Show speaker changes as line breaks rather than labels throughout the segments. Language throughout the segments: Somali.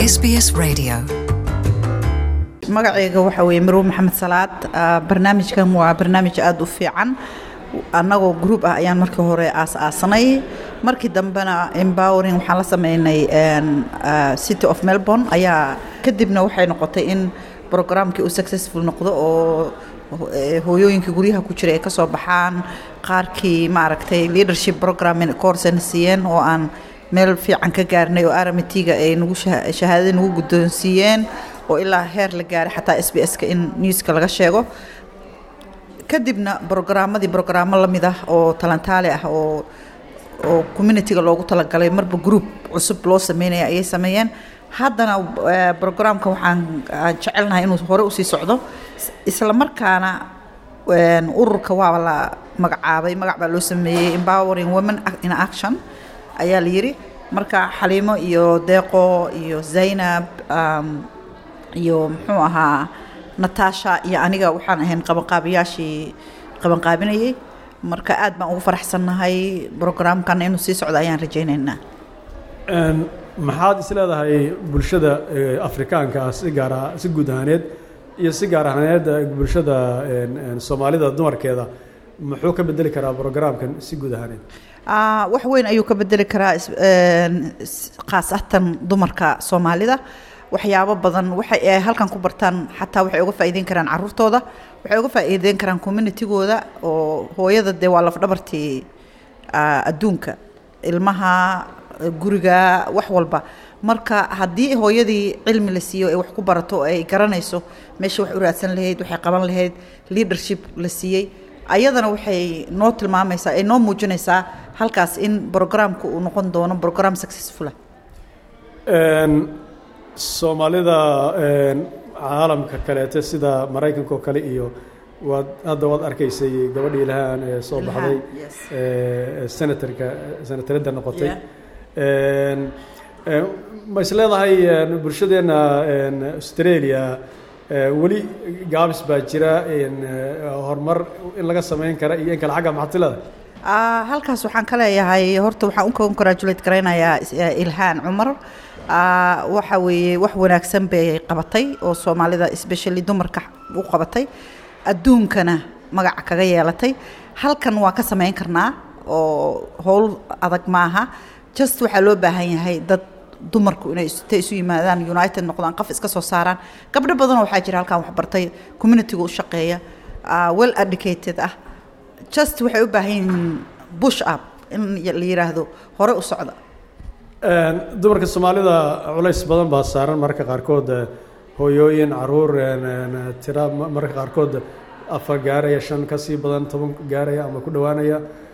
SBS Radio.
magacayga waxa weeye Marwo Maxamed Salaad. barnaamijkan waa barnaamij aad u fiican. annagoo group ah ayaan markii hore aasaasnay, markii dambena empowering waxaan la sameynay City of Melbourne ayaa kadibna waxay noqotay in programkii uu successful noqdo oo hooyooyinka guryaha ku jira ay ka soo baxaan, qaarkii maaragtay leadership program course siiyeen oo aan meel fiican ka gaarnay oo RMT-ga ay nagu shahaadada nagu guddoonsiiyeen oo ilaa heer la gaaray xataa SBS-ka in newska laga sheego. kadibna programmo la mid ah oo talantaale ah oo community-ga loogu talagalay marba group cusub loo sameynaya ayay sameeyeen. haddana programka waxaan jecelnahay inuu hore u sii socdo, isla markaana ururka waa la magacaabay, magac baa loo sameeyey Empowering Women in Action ayaa la yiri. marka Xaliimo iyo Deeqo iyo Zainab iyo muxuu ahaa Natasha iyo aniga waxaan ahayn qabanqaabinayay. marka aad baan ugu faraxsanahay programkan inuu sii socdo ayaan rajaynaynaa.
maxaad isleedahay bulshada Afrikaanka si guud ahaaneed iyo si gaar ahaaneed bulshada Soomaalida dumarkeeda muxuu ka bedeli karaa programkan si guud ahaaneed?
wax weyn ayuu ka bedeli karaa khaasatan dumarka Soomaalida. waxyaabo badan waxay halkan ku bartaan, xataa waxay uga faa'iideyn karaan carruurtooda, waxay uga faa'iideyn karaan community-gooda oo hooyada dee waa laf-dhabartii adduunka, ilmaha, guriga, wax walba. marka haddii hooyadii cilmi la siiyo ay wax ku barato ay garanayso meesha wax u raadsan lahayd, waxay qaban lahayd, leadership la siiyey, ayadana waxay noo tilmaamaysaa, ay noo muujinaysaa halkaas in programku uu noqon doono program successful ah.
Soomaalida caalamka kaleete sida Mareykanka oo kale iyo hadda waad arkaysay gabadhii ilahaan ee soo baxday senatarada noqotay. ma isleedahay bulshadeena Australia weli gaabis baa jira horumar in laga sameyn kara iyo in kala xagga maxatilada?
halkaas waxaan ka leeyahay, horta waxaan u congratulate garaynayaa Ilhaan Cumar. waxa weeye wax wanaagsan bay qabatay oo Soomaalida especially dumarka u qabatay, adduunkana magac kaga yeelatay. halkan waa ka sameyn karnaa oo howl adag maaha, just waxaa loo baahan yahay dad dumarku inay isu yimaadaan, united noqdaan, qaf iska soo saaraan. gabdho badan waxaa jira halkan wax bartay, community-ga u shaqeeya, well educated ah, just waxay u baahan yihiin push up in la yiraahdo hore u socda.
dumarka Soomaalida culays badan baa saaran, marka qaarkood hooyooyin, caruur tira marka qaarkood 4 gaaraya, 5 ka sii badan, 10 gaaraya ama ku dhawaanaya.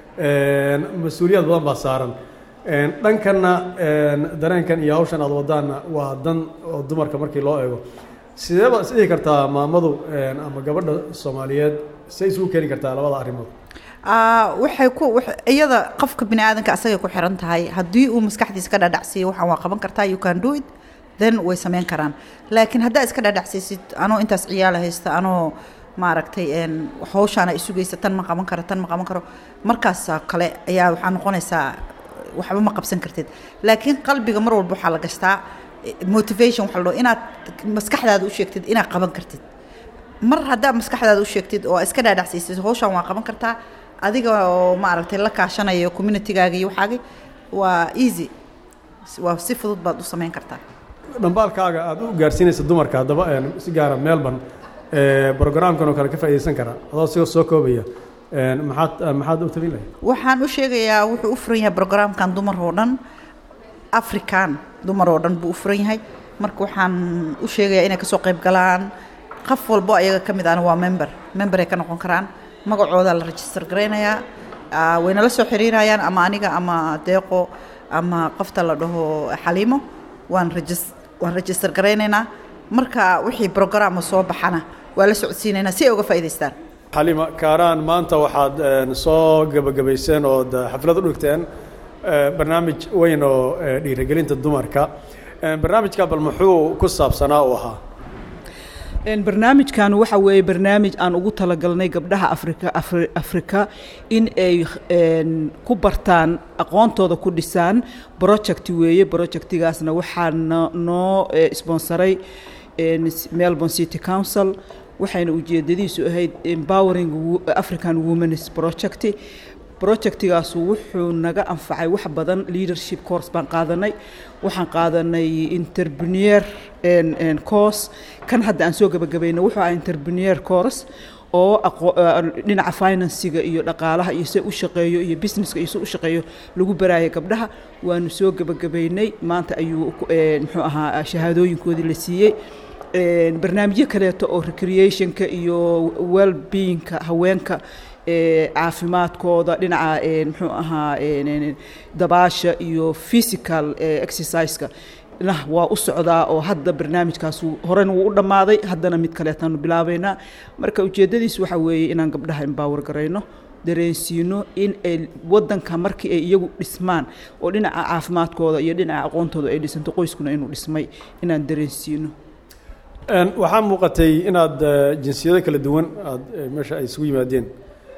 mas-uuliyad badan baa saaran. dhankana dareenkan iyo hawshan aad wadaana waa dan oo dumarka markii loo eego, sidee baad isdhihi kartaa maamadu ama gabadha Soomaaliyeed say isugu keeni kartaa labada arrimood?
waxay iyada qofka bini aadanka asaga ku xiran tahay. haddii uu maskaxdiisa ka dhadhacsiyo waxaan waa qaban kartaa, you can do it, then way sameyn karaan. laakiin haddaa iska dhadhacsiisid anoo intaas ciyaala haysta, anoo maaragtay hawshaan ay sugaysa, tan ma qaban karo, tan ma qaban karo, markaas kale ayaa waxaa noqonaysaa waxba ma qabsan kartid. laakiin qalbiga mar walba waxaa la gashtaa motivation, waxa la dhaho inaad maskaxdaada u sheegtid inaad qaban kartid. mar haddaa maskaxdaada u sheegtid oo iska dhadhacsiisid hawshaan waa qaban kartaa, adiga oo maaragtay la kaashanayo community-gaaga iyo waxaagi, waa easy, waa si fudud baad u sameyn kartaa.
dhambaalkaaga aad u gaarsiinaysa dumarka haddaba si gaara Melbourne programkan oo kale ka faa'iideysan karaa adoo soo koobaya, maxaad u tabin lahayd?
waxaan u sheegayaa wuxuu u furan yahay programkan dumar oo dhan, Afrikaan dumar oo dhan buu u furan yahay. marka waxaan u sheegayaa inay kasoo qayb galaan. qof walbo ayaga ka mid ahna waa member ay ka noqon karaan, magacooda la register garaynayaa, wayna la soo xiriirayaan, ama aniga ama Deeqo ama qofta la dhaho Xaliimo, waan register garaynaynaa. marka wixii program soo baxana waa la socodsiinaynaa si ay uga faa'iideystaan.
Xaliima Kaaraan, maanta waxaad soo gabagabayseen oo xaflad u dhigteen barnaamij weyn oo dhiirigelinta dumarka. barnaamijka bal muxuu ku saabsanaa u ahaa?
barnaamijkan waxa weeye barnaamij aan ugu talagalnay gabdhaha Afrika in ay ku bartaan aqoontooda ku dhisaan project weeye projectigaasna waxaa noo sponsoray Melbourne City Council waxayna ujeedadiisu ahayd empowering African women's projectigaas wuxuu naga anfacay wax badan leadership course baan qaadanay waxaan qaadanay entrepreneur course kan hadda aan soo gabagabayna wuxuu ahaa entrepreneur course oo dhinaca financiga iyo dhaqaalaha iyo sida u shaqeeyo iyo businesska iyo sida u shaqeeyo lagu baraayo gabdhaha waanu soo gabagabaynay maanta ayuu muxuu ahaa shahaadooyinkoodii la siiyay barnaamijyo kaleeto oo recreationka iyo well beingka haweenka caafimaadkooda dhinaca muxuu ahaa dabaasha iyo physical exercise-ka waa u socdaa oo hadda barnaamijkaas horena wuu u dhamaaday haddana mid kaleetaanu bilaabaynaa marka ujeedadiisu waxa weeye inaan gabdhaha empower garayno dareensiino in ay wadanka markii ay iyagu dhismaan oo dhinaca caafimaadkooda iyo dhinaca aqoontooda ay dhisanto qoyskuna inuu dhismay inaan dareensiino
waxaa muuqatay inaad jinsiyado kala duwan aad meesha ay isugu yimaadeen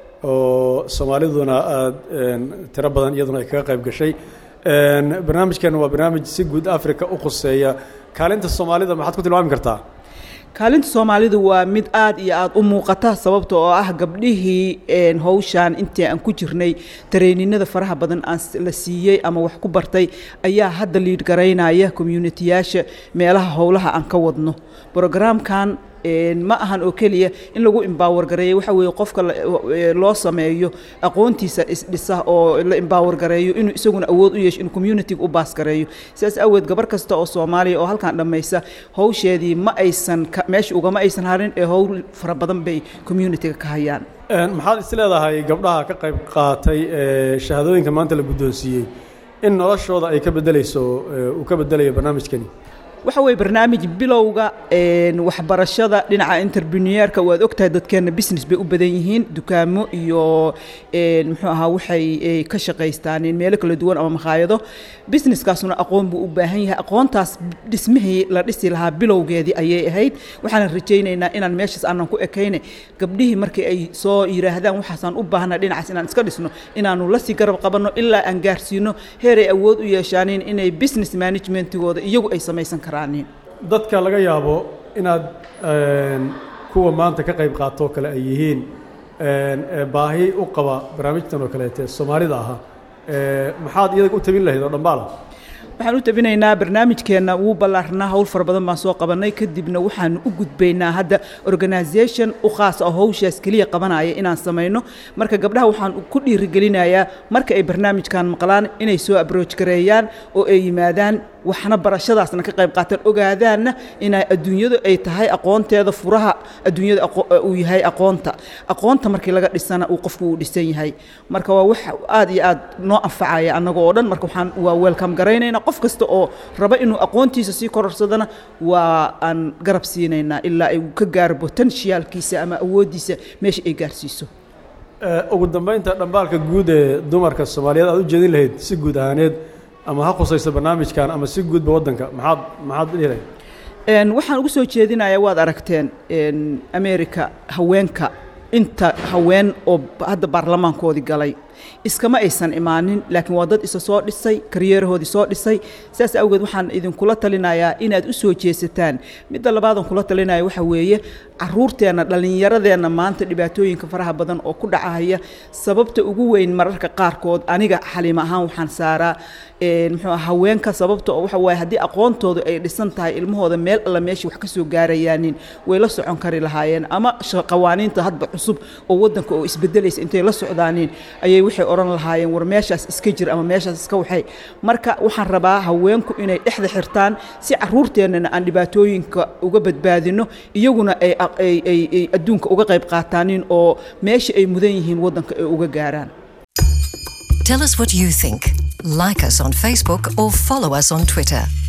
oo Soomaaliduna aad tiro badan iyaduna ay kaga qayb gashay barnaamijkan waa barnaamij si guud Afrika u qoseeya kaalinta Soomaalida maxaad ku tilmaami kartaa
kaalinta Soomaalidu waa mid aad iyo aad u muuqata sababtoo ah gabdhihii hawshan intii aan ku jirnay traininada faraha badan aan la siiyay ama wax ku bartay ayaa hadda lead gareynaya community-yaasha meelaha howlaha aan ka wadno programkan ma ahan oo kaliya in lagu empower gareeyo waxa weeye qofka loo sameeyo aqoontiisa isdhisa oo la empower gareeyo inuu isaguna awood u yeesho in community-ga u baas gareeyo sidaas awood gabar kasta oo Soomaaliya oo halkan dhamaysa hawsheedii ma aysan meesha ugama aysan harin ee hawl fara badan bay community-ga ka hayaan
maxaad is leedahay gabdhaha ka qayb qaatay shahaadooyinka maanta la guddoonsiiyey in noloshooda ay ka bedelayso uu ka bedelayo barnaamijkani
waxa way barnaamij bilowga waxbarashada dhinaca entrepreneurka waad ogtahay dadkeena business bay u badan yihiin dukaamo iyo muxuu ahaa waxay ka shaqeystaan meel kala duwan ama maqaayado businesskaasuna aqoon buu u baahan yahay aqoontaas dhismihii la dhisi lahaa bilowgeedii ayay ahayd waxaan rajaynaynaa inaan meeshaas aanan ku ekayne gabdhihii markii ay soo yiraahdaan waxaasaan u baahnaa dhinacaas inaan iska dhisno inaanu la sii garab qabanno ilaa aan gaarsiino heer ay awood u yeeshaaneen inay business managementigooda iyagu ay samaysan karaan
dadka laga yaabo inaad kuwa maanta ka qayb qaato kale ay yihiin baahi u qaba barnaamijtan oo kaleete Soomaalida aha maxaad iyaga u tabin lahayd oo dhambaala
waxaan u tabinaynaa barnaamijkeena uu balaarnaa hawl fara badan baan soo qabanay kadibna waxaan u gudbaynaa hadda organization u khaas ah hawshaas kaliya qabanaya inaan sameeyno marka gabdhaha waxaan ku dhiirigelinayaa marka ay barnaamijkan maqlaan inay soo approach gareeyaan oo ay yimaadaan waxna barashadaasna ka qayb qaataan ogaadaanna in adduunyadu ay tahay aqoonteeda furaha adduunyada uu yahay aqoonta markii laga dhisana uu qofku u dhisan yahay marka waa wax aad iyo aad noo anfacaya anaga oo dhan marka waxaan waa welcome gareynayna qof kasta oo raba inuu aqoontiisa sii kororsadana waa aan garab siinaynaa ilaa ay ka gaaro potentialkiisa ama awoodiisa meesha ay gaarsiiso
ugu dambeynta dhambaalka guud ee dumarka Soomaaliyeed aad u jeedin lahayd si guud ahaaneed ama ha qosayso barnaamijkan ama si guud wadanka maxaad leeyahay
waxaan ugu soo jeedinayaa waad aragteen America haweenka inta haween oo hadda baarlamaankoodii galay iskama aysan imaanin laakiin waa dad isa soo dhisay kariyerahoodii soo dhisay sidaas awgeed waxaan idinkula talinayaa inaad u soo jeesataan midda labaad aan kula talinayo waxa weeye caruurteena dhalinyaradeena maanta dhibaatooyinka faraha badan oo ku dhacaya sababta ugu weyn mararka qaarkood aniga xaliim ahaan waxaan saaraa muxuu haweenka sababta oo waxa waaye haddii aqoontoodu ay dhisan tahay ilmahooda meel alla meeshii wax ka soo gaarayaanin way la socon kari lahaayeen ama qawaaniinta hadba cusub oo wadanka oo isbedelaysa intay la socdaaniin ayay waxay oran lahaayeen war meeshaas iska jir ama meeshaas iska waxay marka waxaan rabaa haweenku inay dhexda xirtaan si caruurteennana aan dhibaatooyinka uga badbaadino iyaguna ay adduunka uga qayb qaataanin oo meesha ay mudan yihiin wadanka ay uga gaaraan.
Tell us what you think. Like us on Facebook or follow us on Twitter.